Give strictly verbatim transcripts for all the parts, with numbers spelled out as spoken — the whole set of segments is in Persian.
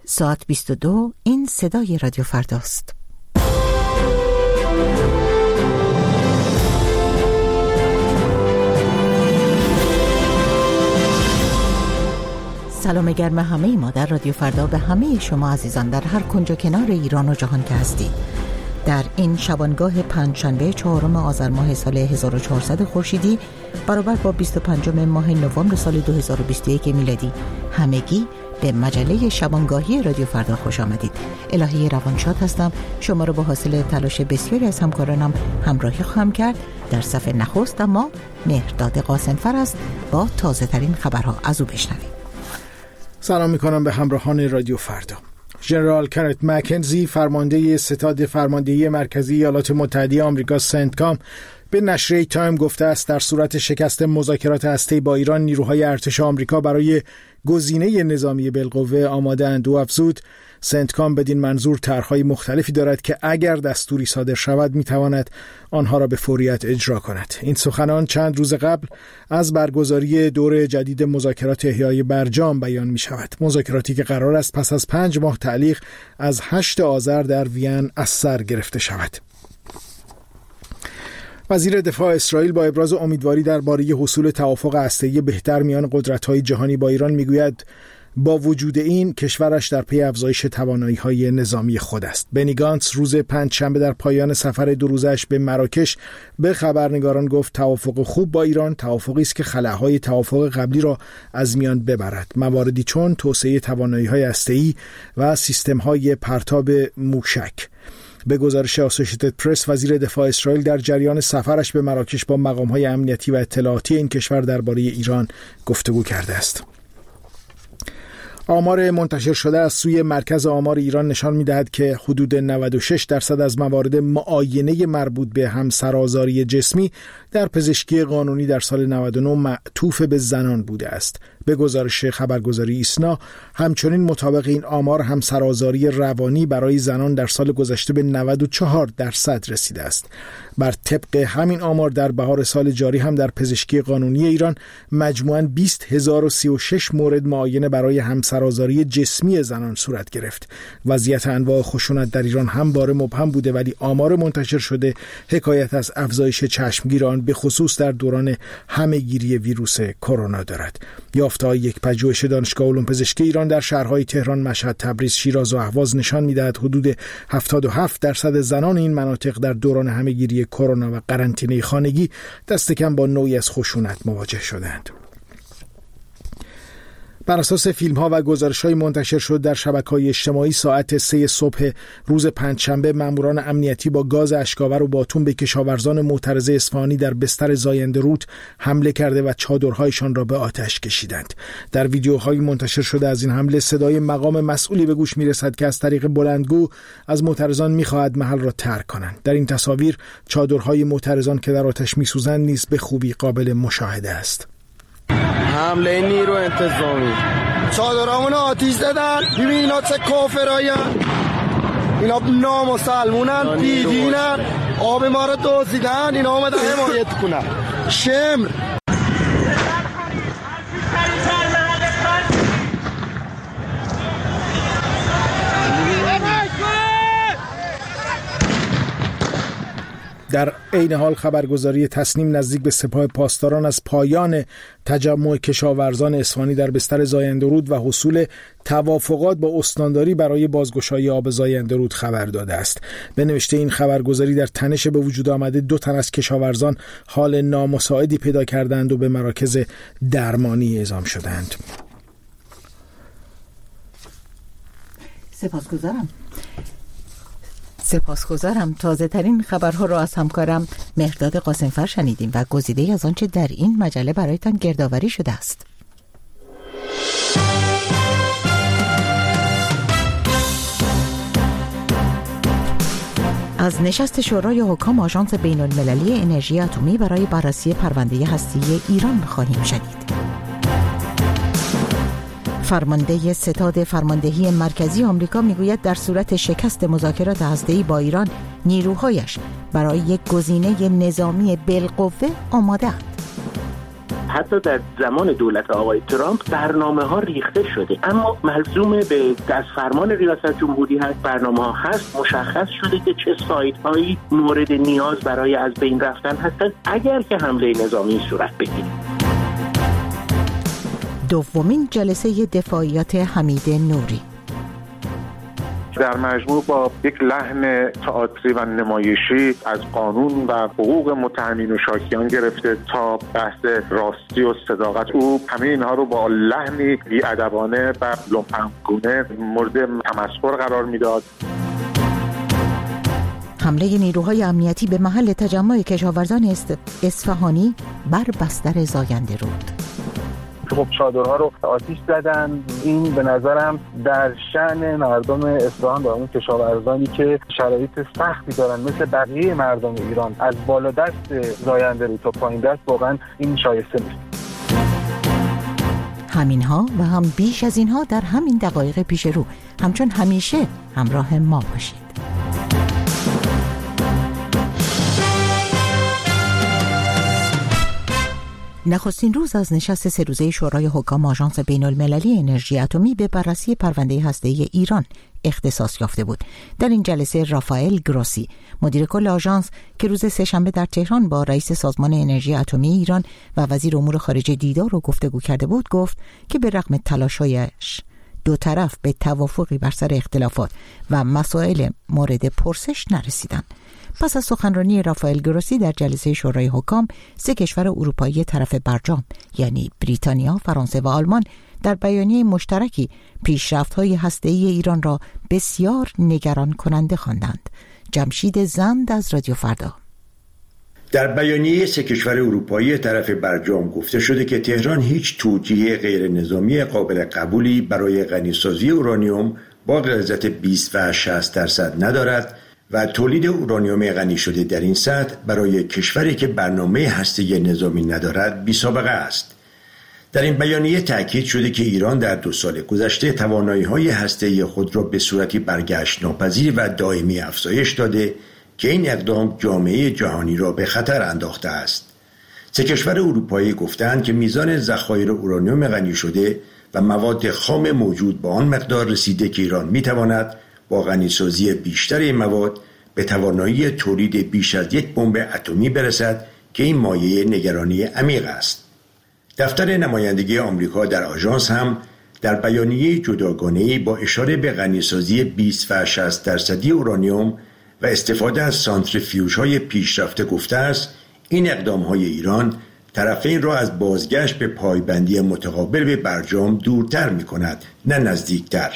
ساعت بیست و دو. این صدای رادیو فرداست. سلام گرم همه ما در رادیو فردا به همه شما عزیزان در هر کنج و کنار ایران و جهان که هستید. در این شبانگاه پنجشنبه چهارم آذر ماه سال هزار و چهارصد خورشیدی برابر با بیست و پنجم ماه نوامبر سال دو هزار و بیست و یک میلادی همگی به مجله شبانگاهی رادیو فردا خوش آمدید. الهی روانشاد هستم. شما رو با حاصل تلاش بسیاری از همکارانم همراهی خواهم کرد. در صفحه نخست اما مهرداد قاسمفر است با تازه ترین خبرها از او بشنوید. سلام میکنم به همراهان رادیو فردا. ژنرال کنت مکنزی فرمانده ستاد فرماندهی مرکزی ایالات متحده آمریکا سنتکام به نشریه تایم گفته است در صورت شکست مذاکرات هسته‌ای با ایران نیروهای ارتش آمریکا برای گزینه نظامی بالقوه آماده اند. او افزود سنتکام بدین منظور طرح‌های مختلفی دارد که اگر دستوری صادر شود میتواند آنها را به فوریت اجرا کند. این سخنان چند روز قبل از برگزاری دور جدید مذاکرات احیای برجام بیان می شود. مذاکراتی که قرار است پس از پنج ماه تعلیق از هشتم آذر در وین از سر گرفته شود. وزیر دفاع اسرائیل با ابراز امیدواری درباره حصول توافق هسته‌ای بهتر میان قدرت‌های جهانی با ایران میگوید با وجود این کشورش در پی افزایش توانایی‌های نظامی خود است. بنی گانتس روز پنجشنبه در پایان سفر دو روزش به مراکش به خبرنگاران گفت توافق خوب با ایران توافقی است که خلاهای توافق قبلی را از میان ببرد. مواردی چون توسعه توانایی‌های هسته‌ای و سیستم‌های پرتاب موشک. به گزارش آسوشیتد پرس وزیر دفاع اسرائیل در جریان سفرش به مراکش با مقام‌های امنیتی و اطلاعاتی این کشور درباره ایران گفتگو کرده است. آمار منتشر شده از سوی مرکز آمار ایران نشان می‌دهد که حدود نود و شش درصد از موارد معاینه مربوط به همسرآزاری جسمی در پزشکی قانونی در سال نود و نه معطوف به زنان بوده است. به گزارش خبرگزاری ایسنا همچنین مطابق این آمار همسرآزاری روانی برای زنان در سال گذشته به نود و چهار درصد رسیده است. بر طبق همین آمار در بهار سال جاری هم در پزشکی قانونی ایران مجموعاً بیست هزار و سی و شش مورد معاینه برای همسرآزاری جسمی زنان صورت گرفت. وضعیت انواع خشونت در ایران همواره مبهم بوده ولی آمار منتشر شده حکایت از افزایش چشمگیر آن به خصوص در دوران همه‌گیری ویروس کرونا دارد. یافته‌های یک پژوهش دانشگاه علوم پزشکی ایران در شهرهای تهران، مشهد، تبریز، شیراز و اهواز نشان می‌دهد حدود هفتاد و هفت درصد زنان این مناطق در دوران همه‌گیری کرونا و قرنطینه خانگی دست کم با نوعی از خشونت مواجه شدند. بر اساس فیلم‌ها و گزارش‌های منتشر شد در شبکه‌های اجتماعی ساعت سه صبح روز پنجشنبه ماموران امنیتی با گاز اشک‌آور و باتون به کشاورزان معترض اصفهانی در بستر زاینده رود حمله کرده و چادرهایشان را به آتش کشیدند. در ویدیوهای منتشر شده از این حمله صدای مقام مسئولی به گوش می‌رسد که از طریق بلندگو از معترضان می‌خواهد محل را ترک کنند. در این تصاویر چادرهای معترضان که در آتش می‌سوزند نیز به خوبی قابل مشاهده است. حمله نیرو انتظامی چادرامون آتیش زدن. ببین اینا چه کافرایین، اینا نامسلمونن، بیدینن، آب ما رو دزدیدن، اینا اومدن حمایت کنن. شمر در عین حال خبرگزاری تسنیم نزدیک به سپاه پاسداران از پایان تجمع کشاورزان اصفهانی در بستر زاینده رود و حصول توافقات با استانداری برای بازگشایی آب زاینده رود خبر داده است. به نوشته این خبرگزاری در تنش به وجود آمده دو تن از کشاورزان حال نامساعدی پیدا کردند و به مراکز درمانی اعزام شدند. سپاسگزارم. سپاسگزارم. تازه ترین خبرها را از همکارم مهرداد قاسمفر شنیدیم و گزیده‌ای از آنچه در این مجله برایتان گردآوری شده است. از نشست شورای حکام آژانس بین‌المللی انرژی اتمی برای بررسی پرونده هسته‌ای ایران خواهیم شنید. فرمانده ستاد فرماندهی مرکزی آمریکا میگوید در صورت شکست مذاکرات هسته‌ای با ایران نیروهایش برای یک گزینه نظامی بالقوه آماده‌اند. حتی در زمان دولت آقای ترامپ برنامه ها ریخته شده، اما ملزوم به دست فرمان ریاست جمهوری هست، برنامه ها هست، مشخص شده که چه سایت هایی مورد نیاز برای از بین رفتن هستند اگر که حمله نظامی صورت بگیره. دومین جلسه دفاعیات حمید نوری در مجموع با یک لحن تئاتری و نمایشی از قانون و حقوق متهمین و شاکیان گرفته تا بحث راستی و صداقت، او همه اینها رو با لحنی بی‌ادبانه و لپنگونه مورد تمسخر قرار میداد. حمله نیروهای امنیتی به محل تجمع کشاورزان اصفهانی بر بستر زاینده رود. خب چادرها رو آتیش زدن. این به نظرم در شأن مردم اصفهان و اون کشاورزانی که شرایط سختی دارن مثل بقیه مردم ایران، از بالا دست زاینده رود تا پایین دست، واقعا این شایسته نیست. همینها و هم بیش از اینها در همین دقایق پیش رو. همچون همیشه همراه ما باشید. نخستین روز از نشست سه روزه شورای حکام آژانس بین‌المللی انرژی اتمی به بررسی پرونده هسته‌ای ایران اختصاص یافته بود. در این جلسه رافائل گروسی، مدیر کل آژانس که روز سه‌شنبه در تهران با رئیس سازمان انرژی اتمی ایران و وزیر امور خارجه دیدار و گفتگو کرده بود، گفت که به رغم تلاش‌هایش دو طرف به توافقی بر سر اختلافات و مسائل مورد پرسش نرسیدند. پس از سخنرانی رافائل گروسی در جلسه شورای حکام، سه کشور اروپایی طرف برجام یعنی بریتانیا، فرانسه و آلمان در بیانیه مشترکی پیشرفت‌های هسته‌ای ایران را بسیار نگران کننده خواندند. جمشید زند از رادیو فردا. در بیانیه سه کشور اروپایی طرف برجام گفته شده که تهران هیچ توجیه غیر نظامی قابل قبولی برای غنیسازی اورانیوم با غلظت بیست و شصت درصد ندارد و تولید اورانیوم غنی شده در این سطح برای کشوری که برنامه هسته‌ای نظامی ندارد بی‌سابقه است. در این بیانیه تأکید شده که ایران در دو سال گذشته توانایی‌های هسته‌ای خود را به صورتی برگشت ناپذیر و دائمی افزایش داده که این اقدام جامعه جهانی را به خطر انداخته است. سه کشور اروپایی گفتند که میزان ذخایر اورانیوم غنی شده و مواد خام موجود با آن مقدار رسیده که ایران می‌تواند با غنیسازی بیشتر این مواد به توانایی تولید بیش از یک بمب اتمی برسد که این مایه نگرانی عمیق است. دفتر نمایندگی آمریکا در آژانس هم در بیانیه جداگانه‌ای با اشاره به غنیسازی بیست و شصت درصدی اورانیوم و استفاده از سانتریفیوژهای پیشرفته گفته است این اقدام‌های ایران طرفین را از بازگشت به پایبندی متقابل به برجام دورتر می‌کند نه نزدیکتر.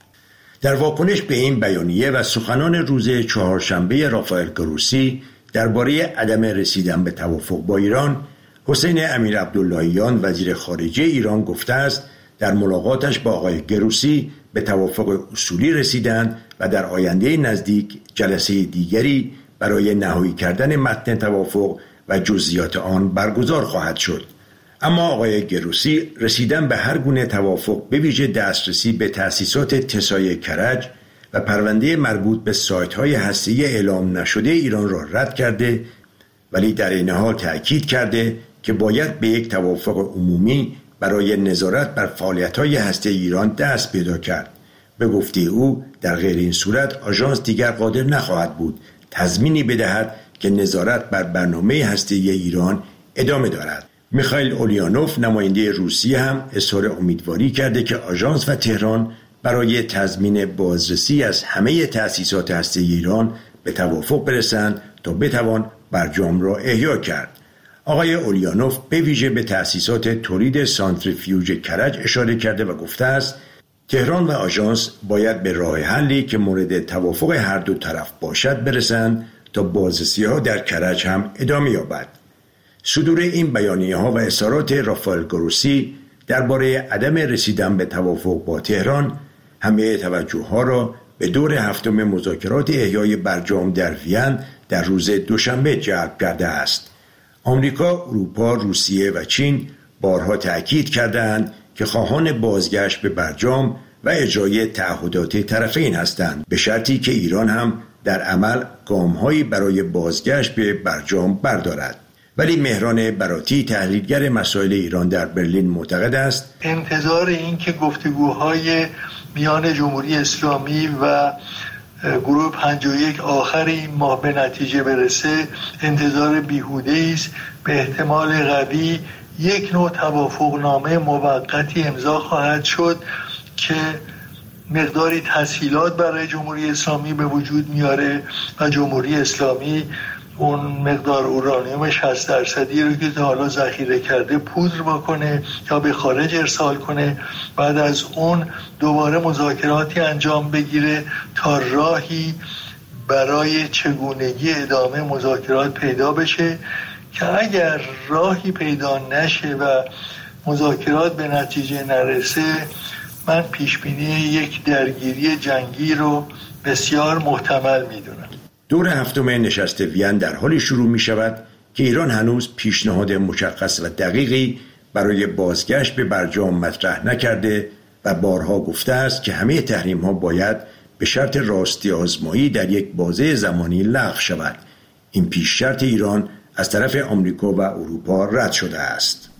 در واکنش به این بیانیه و سخنان روز چهارشنبه رافائل گروسی درباره عدم رسیدن به توافق با ایران، حسین امیر عبداللهیان وزیر خارجه ایران گفته است در ملاقاتش با آقای گروسی به توافق اصولی رسیدند و در آینده نزدیک جلسه دیگری برای نهایی کردن متن توافق و جزئیات آن برگزار خواهد شد. اما آقای گروسی رسیدن به هر گونه توافق به ویژه دسترسی به تأسیسات تسای کرج و پرونده مربوط به سایت‌های هسته‌ای اعلام نشده ایران را رد کرده، ولی در این حال تأکید کرده که باید به یک توافق عمومی برای نظارت بر فعالیت‌های هسته‌ای ایران دست پیدا کرد. به گفته او در غیر این صورت آژانس دیگر قادر نخواهد بود تضمینی بدهد که نظارت بر برنامه هسته‌ای ایران ادامه دارد. میخائیل اولیانوف نماینده روسیه هم اظهار امیدواری کرده که آژانس و تهران برای تضمین بازرسی از همه تأسیسات هسته‌ای ایران به توافق برسند تا بتوان برجام را احیا کرد. آقای اولیانوف به ویژه به تأسیسات تولید سانتریفیوژ کرج اشاره کرده و گفته است تهران و آژانس باید به راه حلی که مورد توافق هر دو طرف باشد برسند تا بازرسی‌ها در کرج هم ادامه یابد. صدور این بیانیه‌ها و اظهارات رافائل گروسی درباره عدم رسیدن به توافق با تهران همه توجه‌ها را به دور هفتم مذاکرات احیای برجام در وین در روز دوشنبه جلب کرده است. آمریکا، اروپا، روسیه و چین بارها تأکید کردند که خواهان بازگشت به برجام و اجرای تعهدات طرفین هستند، به شرطی که ایران هم در عمل گام‌هایی برای بازگشت به برجام بردارد. ولی مهران براتی تحلیلگر مسائل ایران در برلین معتقد است انتظار این که گفتگوهای میان جمهوری اسلامی و گروه پنجاه و یک آخر این ماه به نتیجه برسه انتظار بیهوده است. به احتمال قوی یک نوع توافقنامه موقتی امضا خواهد شد که مقداری تسهیلات برای جمهوری اسلامی به وجود میاره و جمهوری اسلامی اون مقدار اورانیوم شصت درصدی رو که تا حالا ذخیره کرده پودر بکنه یا به خارج ارسال کنه. بعد از اون دوباره مذاکراتی انجام بگیره تا راهی برای چگونگی ادامه مذاکرات پیدا بشه که اگر راهی پیدا نشه و مذاکرات به نتیجه نرسه من پیشبینی یک درگیری جنگی رو بسیار محتمل میدونم. دور هفتم نشست وین در حالی شروع می شود که ایران هنوز پیشنهاد مشخص و دقیقی برای بازگشت به برجام مطرح نکرده و بارها گفته است که همه تحریم ها باید به شرط راستی آزمایی در یک بازه زمانی لغو شود. این پیش شرط ایران از طرف آمریکا و اروپا رد شده است.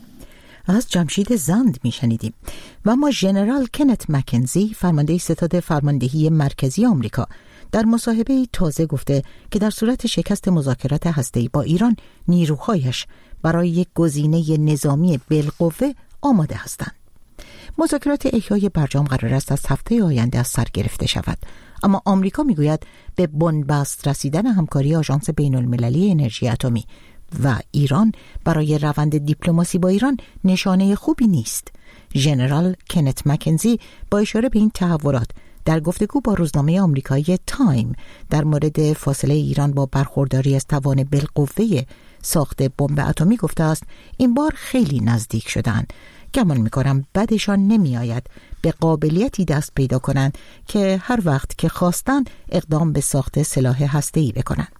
از جمشید زند می شنیدیم. و ما ژنرال کنت مکنزی فرمانده ستاد فرماندهی مرکزی آمریکا در مصاحبه تازه گفته که در صورت شکست مذاکرات هسته‌ای با ایران نیروهایش برای یک گزینه نظامی بالقوه آماده هستند. مذاکرات احیای برجام قرار است از هفته آینده از سر گرفته شود، اما آمریکا میگوید به بنبست رسیدن همکاری آژانس بین المللی انرژی اتمی و ایران برای روند دیپلماسی با ایران نشانه خوبی نیست. ژنرال کنت مکنزی با اشاره به این تحولات در گفتگو با روزنامه آمریکایی تایم در مورد فاصله ایران با برخورداری از توان بالقوه ساخت بمب اتمی گفته است این بار خیلی نزدیک شدند. گمان می‌کنم بدشان نمی‌آید به قابلیتی دست پیدا کنند که هر وقت که خواستند اقدام به ساخت سلاح هسته‌ای بکنند.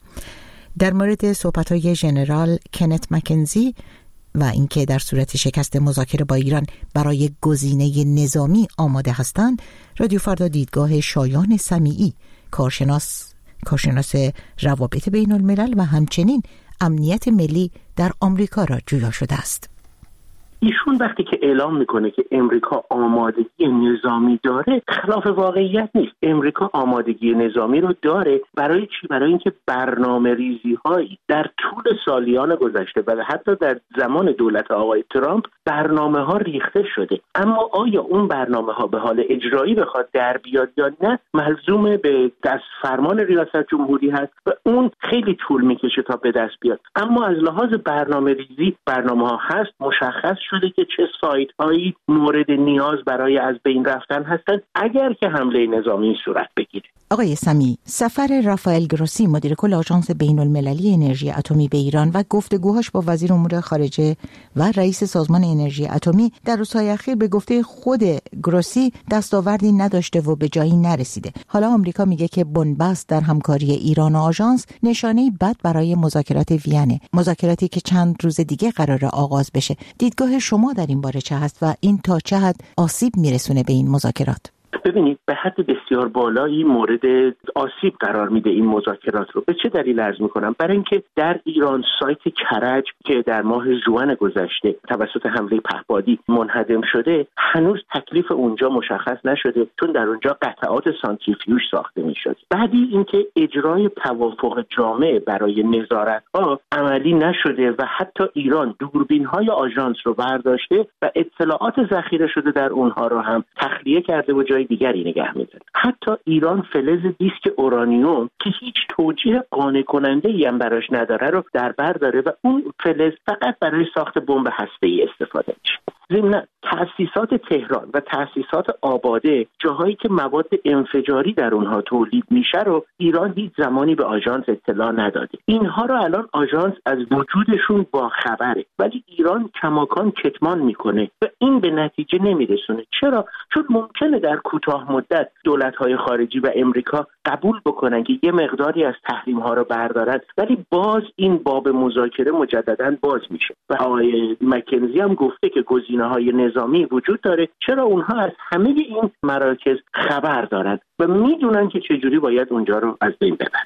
در مورد صحبت‌های ژنرال کنت مکنزی و اینکه در صورت شکست مذاکره با ایران برای گزینه نظامی آماده هستند، رادیو فردا دیدگاه شایان سمیعی، کارشناس کارشناس روابط بین الملل و همچنین امنیت ملی در آمریکا را جویا شده است. ایشون وقتی که اعلام میکنه که امریکا آمادگی نظامی داره، خلاف واقعیت نیست. امریکا آمادگی نظامی رو داره. برای چی؟ برای اینکه برنامه ریزی هایی در طول سالیان گذشته و حتی در زمان دولت آقای ترامپ برنامه ها ریخته شده، اما آیا اون برنامه ها به حال اجرایی بخواد در بیاد یا نه ملزوم به دست فرمان ریاست جمهوری هست و اون خیلی طول میکشه تا به دست بیاد. اما از لحاظ برنامه ریزی برنامه ها هست، مشخص شده که چه سایت هایی مورد نیاز برای از بین رفتن هستند اگر که حمله نظامی صورت بگیره. آقای سمی، سفر رافائل گروسی مدیر کل آژانس بین المللی انرژی اتمی به ایران و گفتگوهاش با وزیر امور خارجه و رئیس سازمان انرژی اتمی در روزهای اخیر به گفته خود گروسی دستاوردی نداشته و به جایی نرسیده. حالا آمریکا میگه که بنبست در همکاری ایران و آژانس نشانه‌ای بد برای مذاکرات وین، مذاکراتی که چند روز دیگه قراره آغاز بشه. دیدگاه شما در این باره چه هست و این تا چه حد آسیب میرسونه به این مذاکرات؟ ببینید، به حد بسیار بالایی مورد آسیب قرار میده این مذاکرات رو. به چه دلیل عرض میکنم؟ برای اینکه در ایران سایت کرج که در ماه ژوئن گذشته توسط حمله پهپادی منهدم شده، هنوز تکلیف اونجا مشخص نشده، چون در اونجا قطعات سانتریفیوژ ساخته میشد. بعدی اینکه اجرای توافق جامع برای نظارت ها عملی نشده و حتی ایران دوربین های آژانس رو برداشته و اطلاعات ذخیره شده در اونها رو هم تخلیه کرده و جای دیگری نگه می‌داره. حتی ایران فلز دیسک اورانیوم که هیچ توجیه قانع کننده ای هم براش نداره رو در بر داره و اون فلز فقط برای ساخت بمب هسته‌ای استفاده میشه. ضمن تأسیسات تهران و تأسیسات آباده، جاهایی که مواد انفجاری در اونها تولید میشه رو ایران هیچ زمانی به آژانس اطلاع نداده. اینها رو الان آژانس از وجودشون با خبره، ولی ایران کماکان کتمان میکنه و این به نتیجه نمیرسونه. چرا؟ چون ممکنه در کوتاه مدت دولت‌های خارجی و امریکا قبول بکنن که یه مقداری از تحریم‌ها رو بردارن، ولی باز این باب مذاکره مجدداً باز میشه. و آقای مکنزی هم گفته که گزینه‌های نظامی وجود داره. چرا؟ اونها از همه این مراکز خبر دارن و میدونن که چجوری باید اونجا رو از بین ببرن.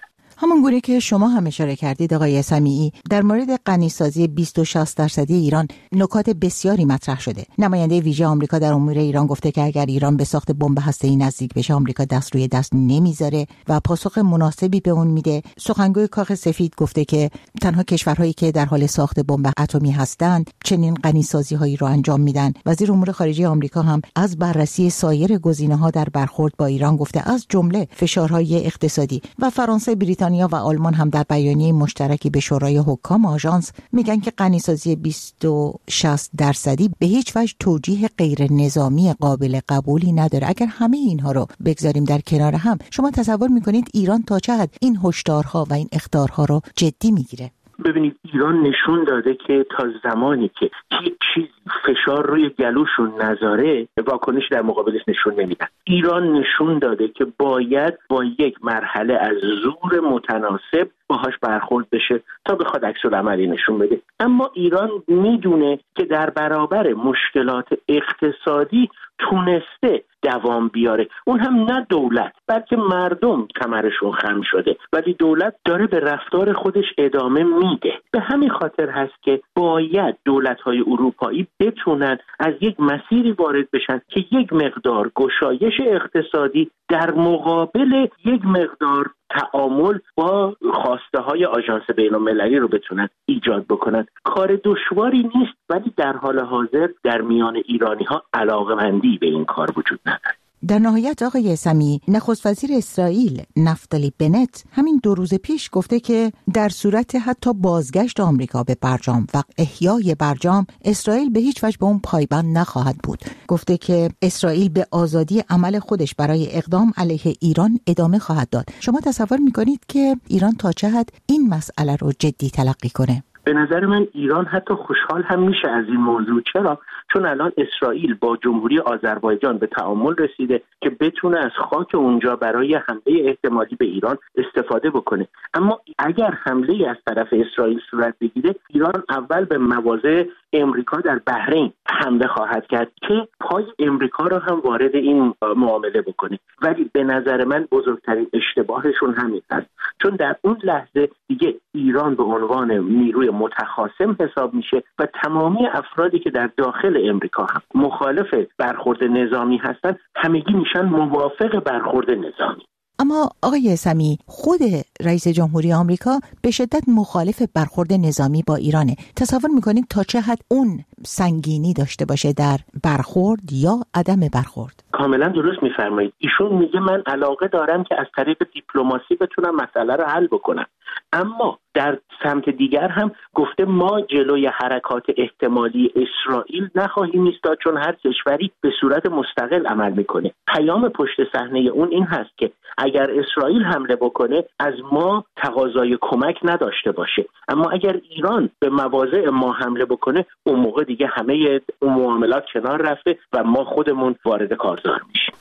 همون گونه که شما هم اشاره کردید آقای سمیعی، در مورد غنیسازی بیست و شصت درصدی ایران نکات بسیاری مطرح شده. نماینده ویژه آمریکا در امور ایران گفته که اگر ایران به ساخت بمب هسته‌ای نزدیک بشه آمریکا دست روی دست نمیذاره و پاسخ مناسبی به اون میده. سخنگوی کاخ سفید گفته که تنها کشورهایی که در حال ساخت بمب اتمی هستند چنین غنیسازی‌هایی رو انجام میدن. وزیر امور خارجه آمریکا هم از بررسی سایر گزینه‌ها در برخورد با ایران گفته، از جمله فشارهای اقتصادی. و فرانسه، بریتانیا و آلمان هم در بیانیه مشترکی به شورای حکام آژانس میگن که غنیسازی بیست و شصت درصدی به هیچ وجه توجیه غیر نظامی قابل قبولی نداره. اگر همه اینها رو بگذاریم در کنار هم، شما تصور میکنید ایران تا چه حد این هشدارها و این اخطارها رو جدی میگیره؟ ببینید، ایران نشون داده که تا زمانی که هیچ چیز فشار روی گلوشون نذاره واکنش در مقابلش نشون نمیدن. ایران نشون داده که باید با یک مرحله از زور متناسب باهاش برخورد بشه تا بخواد عکس العملی نشون بده. اما ایران میدونه که در برابر مشکلات اقتصادی تونسته دوام بیاره. اون هم نه دولت بلکه مردم کمرشون خم شده، ولی دولت داره به رفتار خودش ادامه میده. به همین خاطر هست که باید دولت‌های اروپایی بتونن از یک مسیری وارد بشن که یک مقدار گشایش اقتصادی در مقابل یک مقدار تعامل با خواسته های آژانس بین المللی رو بتونن ایجاد بکنن. کار دشواری نیست، ولی در حال حاضر در میان ایرانی ها علاقه‌مندی به این کار وجود نداره. در نهایت آقای سمیعی، نخست وزیر اسرائیل نفتالی بنت همین دو روز پیش گفته که در صورت حتی بازگشت آمریکا به برجام و احیای برجام، اسرائیل به هیچ وجه به اون پایبند نخواهد بود. گفته که اسرائیل به آزادی عمل خودش برای اقدام علیه ایران ادامه خواهد داد. شما تصور میکنید که ایران تا چه حد این مسئله رو جدی تلقی کنه؟ به نظر من ایران حتی خوشحال هم میشه از این موضوع. چرا؟ چون الان اسرائیل با جمهوری آذربایجان به تعامل رسیده که بتونه از خاک اونجا برای حمله احتمالی به ایران استفاده بکنه. اما اگر حمله از طرف اسرائیل صورت بگیره، ایران اول به مواضع امریکا در بحرین حمله خواهد کرد که پای امریکا را هم وارد این معامله بکنه. ولی به نظر من بزرگترین اشتباهشون همین است، چون در اون لحظه دیگه ایران به عنوان نیروی متخاصم حساب میشه و تمامی افرادی که در داخل امریکا هم مخالف برخورد نظامی هستند همگی میشن موافق برخورد نظامی. اما آقای سمیعی، خود رئیس جمهوری آمریکا به شدت مخالف برخورد نظامی با ایرانه. تصور میکنید تا چه حد اون سنگینی داشته باشه در برخورد یا عدم برخورد؟ کاملا درست میفرمایید. ایشون میگه من علاقه دارم که از طریق دیپلماسی بتونم مسئله رو حل بکنم، اما در سمت دیگر هم گفته ما جلوی حرکات احتمالی اسرائیل نخواهیم ایستاد، چون هر کشوری به صورت مستقل عمل میکنه. پیام پشت صحنه اون این هست که اگر اسرائیل حمله بکنه از ما تقاضای کمک نداشته باشه، اما اگر ایران به مواضع ما حمله بکنه اون موقع دیگه همه اون معاملات کنار رفته و ما خودمون وارد کارزار میشیم.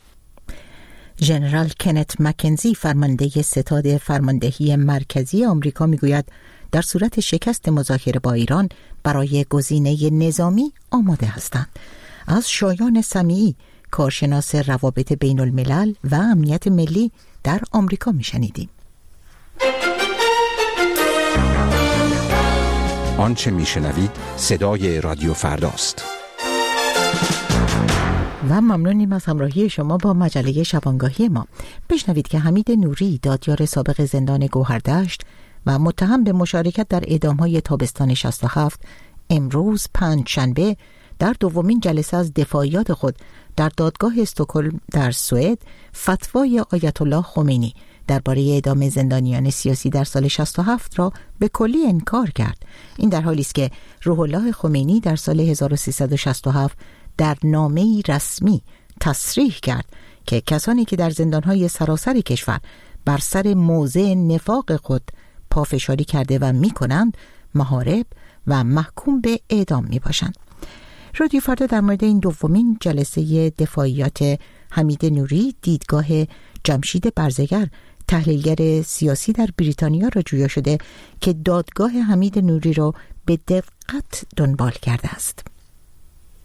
ژنرال کنت مکنزی، فرمانده ستاد فرماندهی مرکزی آمریکا، میگوید در صورت شکست مذاکره با ایران برای گزینه نظامی آماده هستند. از شایان سمیعی، کارشناس روابط بین الملل و امنیت ملی در آمریکا میشنیدیم. آنچه میشنوید صدای رادیو فرداست. و ممنونیم از همراهی شما با مجله شبانگاهی ما. بشنوید که حمید نوری، دادیار سابق زندان گوهردشت و متهم به مشارکت در اعدام‌های تابستان شصت و هفت، امروز پنجشنبه در دومین جلسه از دفاعیات خود در دادگاه استکهلم در سوئد فتوای آیت الله خمینی درباره اعدام زندانیان سیاسی در سال شصت و هفت را به کلی انکار کرد. این در حالی است که روح الله خمینی در سال هزار و سیصد و شصت و هفت در نامه‌ای رسمی تصریح کرد که کسانی که در زندان‌های سراسر کشور بر سر موضع نفاق خود پافشاری کرده و می‌کنند محارب و محکوم به اعدام می‌باشند. رادیو فردا در مورد این دومین جلسه دفاعیات حمید نوری، دیدگاه جمشید برزگر، تحلیلگر سیاسی در بریتانیا را جویا شده که دادگاه حمید نوری را به دقت دنبال کرده است.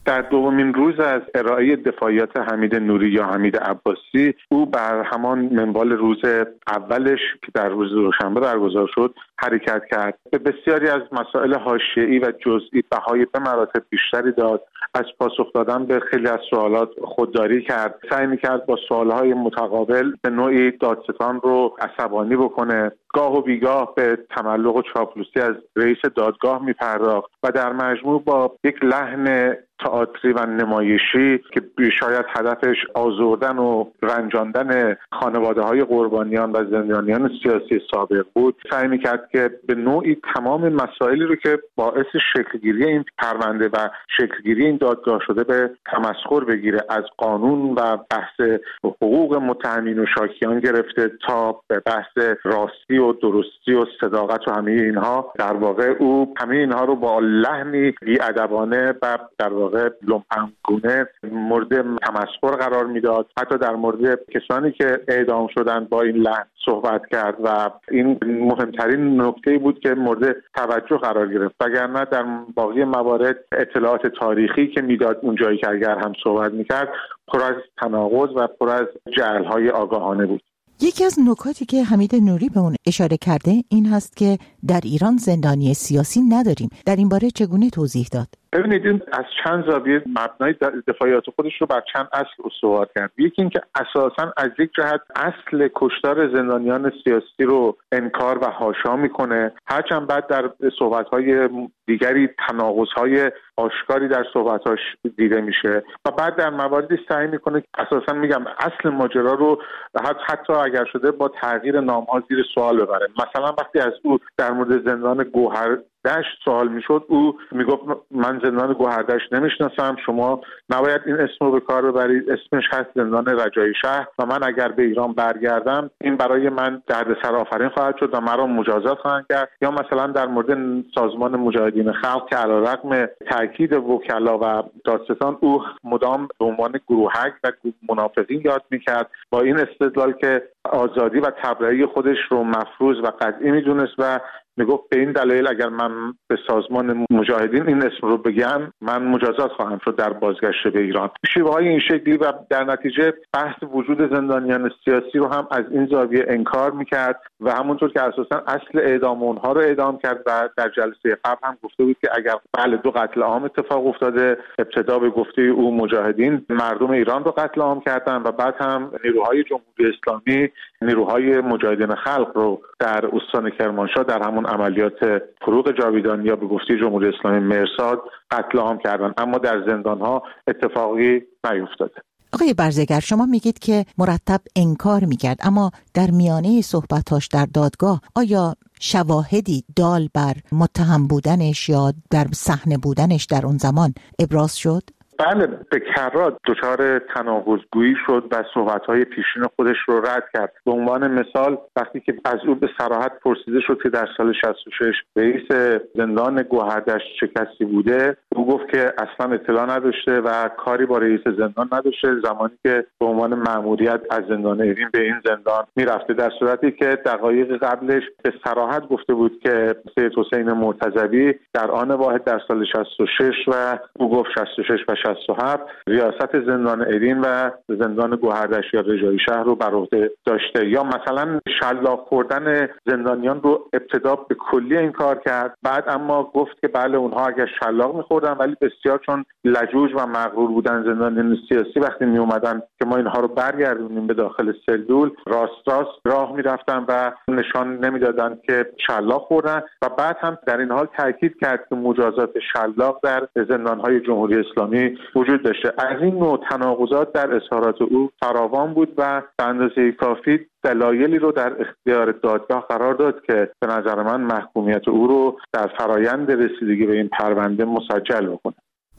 در دومین روز از ارائه دفاعیات حمید نوری یا حمید عباسی، او بر همان منوال روز اولش که در روز دوشنبه برگزار شد حرکت کرد. به بسیاری از مسائل حاشیه‌ای و جزئی بهای به مراتب بیشتری داد. از پاسخ دادن به خیلی از سوالات خودداری کرد. سعی می‌کرد با سوالهای متقابل به نوعی دادستان رو عصبانی بکنه. گاه و بیگاه به تملق و چاپلوسی از رئیس دادگاه می‌پرداخت و در مجموع با یک لحن تئاتری و نمایشی که شاید هدفش آزردن و رنجاندن خانواده‌های قربانیان و زندانیان سیاسی سابق بود، سعی می‌کرد که به نوعی تمام مسائلی رو که باعث شکلگیری این پرونده و شکلگیری این دادگاه شده به تمسخر بگیره. از قانون و بحث حقوق متهمین و شاکیان گرفته تا به بحث راستی و درستی و صداقت و همه اینها، در واقع او همه اینها رو با لحنی بی‌ادبانه و در واقع لومپنگونه مورد تمسخر قرار میداد. حتی در مورد کسانی که اعدام شدند با این لحن صحبت کرد و این مهمترین نکته بود که مورد توجه قرار گرفت، وگرنه در باقی موارد اطلاعات تاریخی که میداد اونجایی که اگر هم صحبت میکرد پر از تناقض و پر از جعل‌های آگاهانه بود. یکی از نکاتی که حمید نوری به اون اشاره کرده این هست که در ایران زندانی سیاسی نداریم. در این باره چگونه توضیح داد؟ ببینید، این از چند زاویه مبنای دفاعیات خودش رو بر چند اصل استوار کرد. یکی این که اساساً از یک جهت اصل کشتار زندانیان سیاسی رو انکار و حاشا میکنه، هرچند بعد در صحبت‌های دیگری تناقض‌های آشکاری در صحبت‌هاش دیده میشه و بعد در مواردی سعی میکنه اساساً میگم اصل ماجرا رو حتی اگر شده با تغییر نام‌ها زیر سوال ببره. مثلا وقتی از او در مورد زندان گوهردشت سوال میشد، او میگفت من زندان گوهردشت نمیشناسم، شما نباید این اسم رو به کار ببرید، اسمش هست زندان رجایی شهر و من اگر به ایران برگردم این برای من دردسر آفرین خواهد شد و مرا مجازات خواهند کرد. یا مثلا در مورد سازمان مجاهدین خلق که علیرغم تاکید وکلا و دادستان او مدام به عنوان گروهک و منافقین یاد میکرد، با این استدلال که آزادی و تبرئه خودش رو مفروض و قطعی میدونست و میگفت به این دلیل اگر من به سازمان مجاهدین این اسم رو بگم من مجازات خواهم شد در بازگشت به ایران. شیوه‌های این شکلی و در نتیجه بحث وجود زندانیان سیاسی رو هم از این زاویه انکار میکرد و همونطور که اساساً اصل اعدام اونها رو اعدام کرد و در جلسه قبل هم گفته بود که اگر بله دو قتل عام اتفاق افتاده، ابتدا به گفته او مجاهدین مردم ایران رو قتل عام کردن و بعد هم نیروهای جمهوری اسلامی نیروهای مجاهدین خلق رو در استان کرمانشاه در همون عملیات فروغ جاویدان یا به گفته جمهوری اسلامی مرصاد قتل عام کردن، اما در زندان‌ها اتفاقی نیفتاده. آقای برزگر، شما میگید که مرتب انکار میکرد، اما در میانه صحبتاش در دادگاه آیا شواهدی دال بر متهم بودنش یا در صحنه بودنش در اون زمان ابراز شد؟ بله، به کرات دچار تناقض‌گویی شد و صحبت‌های پیشین خودش رو رد کرد. به عنوان مثال وقتی که از او به صراحت پرسیده شد که در سال شصت و شش رئیس زندان گوهردشت چه کسی بوده، او گفت که اصلا اطلاع نداشته و کاری با رئیس زندان نداشته زمانی که به عنوان مأموریت از زندان اوین به این زندان میرفته، در صورتی که دقایق قبلش به صراحت گفته بود که سید حسین مرتضوی در آن واحد در سال شصت و شش و او گفت شصت و شش و شصت و هفت ریاست زندان اوین و زندان گوهردشت یا رجایی شهر رو بر عهده داشته. یا مثلا شلاق خوردن زندانیان رو ابتدا به کلی انکار کرد، بعد اما گفت که بله اونها اگر شلاق می‌خوردن ولی بسیار چون لجوج و مغرور بودن زندانیان سیاسی وقتی می اومدن که ما اینها رو برگردونیم به داخل سلول راست راست راه میرفتن و نشان نمیدادن که شلاق خوردن و بعد هم در این حال تاکید کرد که مجازات شلاق در زندان‌های جمهوری اسلامی وجود داشته. از این نوع تناقضات در اظهارات او فراوان بود و به اندازه کافی دلایلی رو در اختیار دادگاه قرار داد که به نظر من محکومیت او رو در فرایند رسیدگی به این پرونده مسجل بکنه.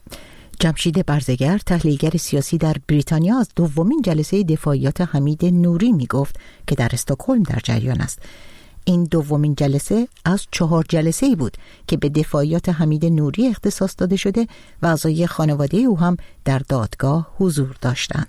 جمشید برزگر، تحلیلگر سیاسی در بریتانیا، از دومین جلسه دفاعیات حمید نوری می گفت که در استکهلم در جریان است. این دومین جلسه از چهار جلسه‌ای بود که به دفاعیات حمید نوری اختصاص داده شده و اعضای خانواده او هم در دادگاه حضور داشتند.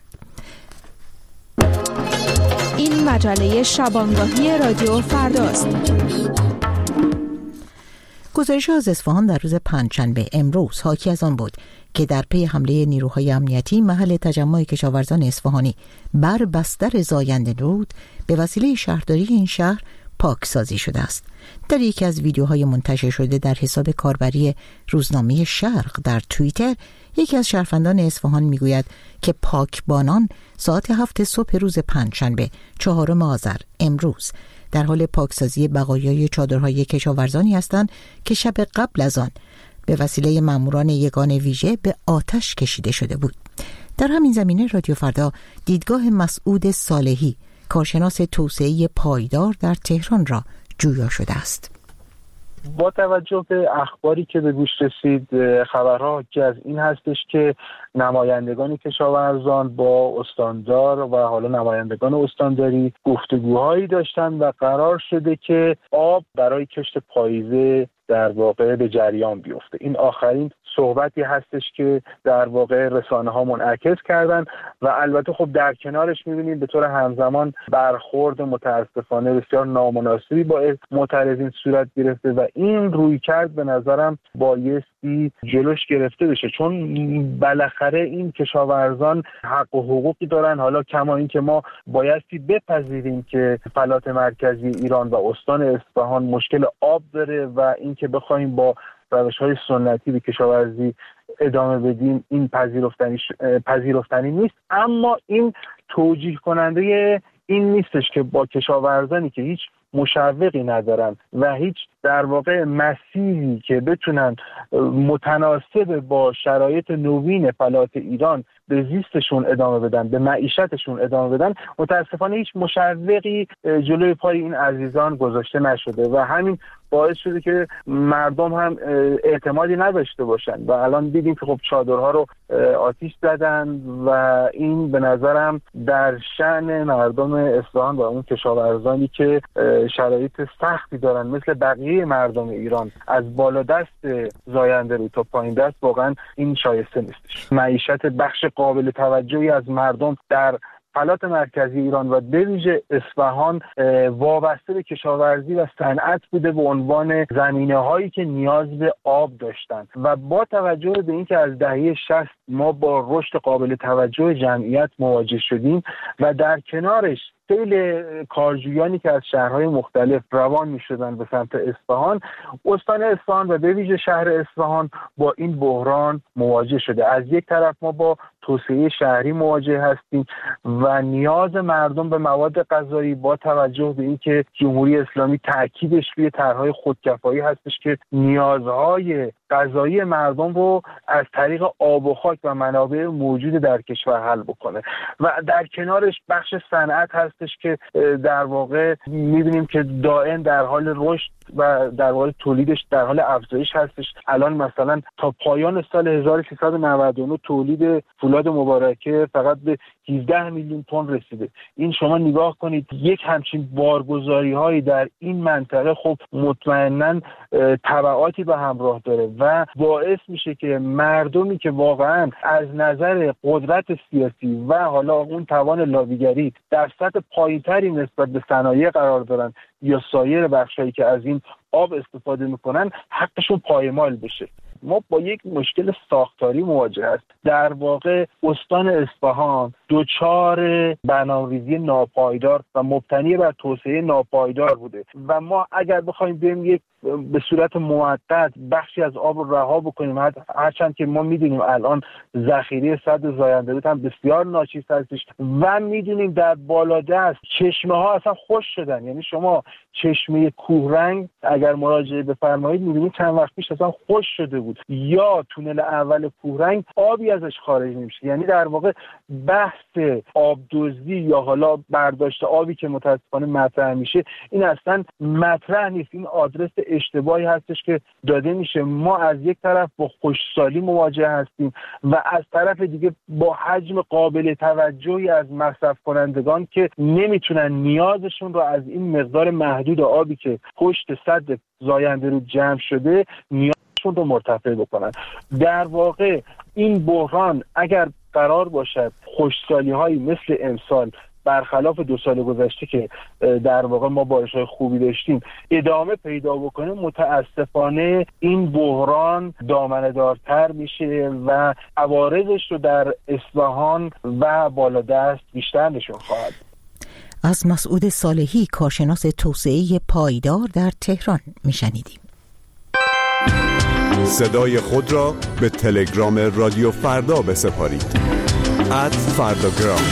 این مجله شبانگاهی رادیو فرداست. گزارش از اصفهان در روز پنجشنبه امروز حاکی از آن بود که در پی حمله نیروهای امنیتی محل تجمع کشاورزان اصفهانی بر بستر زاینده رود به وسیله شهرداری این شهر پاکسازی شده است. در یکی از ویدیوهای منتشر شده در حساب کاربری روزنامه شرق در توییتر، یکی از شهروندان اصفهان میگوید که پاکبانان ساعت هفت صبح روز پنجشنبه چهارم آذر امروز در حال پاکسازی بقایای چادرهای کشاورزانی هستند که شب قبل از آن به وسیله ماموران یگان ویژه به آتش کشیده شده بود. در همین زمینه رادیو فردا دیدگاه مسعود صالحی، کارشناس توسعه پایدار در تهران را جویا شده است. با توجه به اخباری که به گوش رسید، خبرها که از این هستش که نمایندگان کشاورزان با استاندار و حالا نمایندگان استانداری گفتگوهایی داشتن و قرار شده که آب برای کشت پاییزه در واقع به جریان بیفته. این آخرین صحبتی هستش که در واقع رسانه ها منعکس کردن و البته خب در کنارش می‌بینیم به طور همزمان برخورد متاسفانه بسیار نامناسبی با معترضین صورت گرفته و این رویکرد به نظرم بایستی جلوش گرفته بشه، چون بالاخره این کشاورزان حق و حقوقی دارن. حالا کما این که ما بایستی بپذیریم که فلات مرکزی ایران و استان اصفهان مشکل آب داره و این که بخوایم با روش‌های سنتی به کشاورزی ادامه بدیم این پذیرفتنی پذیرفتنی نیست. اما این توجیه کننده این نیستش که با کشاورزانی که هیچ مشوقی ندارن و هیچ در واقع مسیری که بتونن متناسب با شرایط نوین فلات ایران به زیستشون ادامه بدن، به معیشتشون ادامه بدن، متاسفانه هیچ مشوقی جلوی پای این عزیزان گذاشته نشده و همین باعث شده که مردم هم اعتمادی نداشته باشن و الان دیدیم که خب چادرها رو آتیش زدن و این به نظرم در شأن مردم اصفهان و اون کشاورزانی که شرایط سختی دارن مثل بقیه مردم ایران از بالا دست زاینده رو تا پایین دست، واقعا این شایسته نیستش. معیشت بخش قابل توجهی از مردم در فلات مرکزی ایران و به ویژه اصفهان وابسته به کشاورزی و صنعت بوده به عنوان زمینه هایی که نیاز به آب داشتند و با توجه به اینکه از دهه شصت ما با رشد قابل توجه جمعیت مواجه شدیم و در کنارش سیل کارجویانی که از شهرهای مختلف روان می‌شدند به سمت اصفهان، استان اصفهان و به ویژه شهر اصفهان با این بحران مواجه شده. از یک طرف ما با توسعه شهری مواجه هستیم و نیاز مردم به مواد غذایی با توجه به اینکه جمهوری اسلامی تاکیدش روی طرح‌های خودکفایی هستش که نیازهای غذایی مردم رو از طریق آب و خاک و منابع موجود در کشور حل بکنه و در کنارش بخش صنعت هستش که در واقع می‌بینیم که دائم در حال رشد و در واقع تولیدش در حال افزایش هستش. الان مثلا تا پایان سال هزار و سیصد و نود و نه تولید فولاد مبارکه فقط به هفده میلیون تن رسیده. این شما نگاه کنید، یک همچین بارگذاری هایی در این منطقه خب مطمئناً تبعاتی به همراه داره و باعث میشه که مردمی که واقعاً از نظر قدرت سیاسی و حالا اون توان لابیگری در سطح پایین‌تری نسبت به صنایع قرار دارن یا سایر بخشایی که از این آب استفاده میکنن حقشون پایمال بشه. ما با یک مشکل ساختاری مواجه هست. در واقع استان اصفهان دوچار برنامه‌ریزی ناپایدار و مبتنی بر توسعه ناپایدار بوده و ما اگر بخوایم بریم یک به صورت موقت بخشی از آب رو رها بکنیم، هرچند که ما میدونیم الان ذخیره سد زاینده رود هم بسیار ناچیز هستش و میدونیم در بالادست چشمه ها اصلا خشک شدن. یعنی شما چشمه کوهرنگ اگر مراجعه بفرمایید میدونید چند وقت پیش اصلا خشک شده بود یا تونل اول کوهرنگ آبی ازش خارج نمیشه. یعنی در واقع بحث آب دزدی یا حالا برداشت آبی که متاسفانه مطرح میشه این اصلا مطرح نیست. این آدرس اشتباهی هستش که داده میشه. ما از یک طرف با خشکسالی مواجه هستیم و از طرف دیگه با حجم قابل توجهی از مصرف کنندگان که نمیتونن نیازشون رو از این مقدار محدود آبی که پشت سد زاینده رود جمع شده نیازشون رو مرتفع بکنن. در واقع این بحران اگر قرار باشد خشکسالی هایی مثل امسال برخلاف دو سال گذشته که در واقع ما بارش‌های خوبی داشتیم ادامه پیدا بکنه، متاسفانه این بحران دامنه‌دارتر میشه و عوارضش رو در اصفهان و بالادست بیشتر نشون خواهد. از مسعود صالحی، کارشناس توسعه پایدار در تهران میشنیدیم. صدای خود را به تلگرام رادیو فردا بسپارید. ات فرداگرام.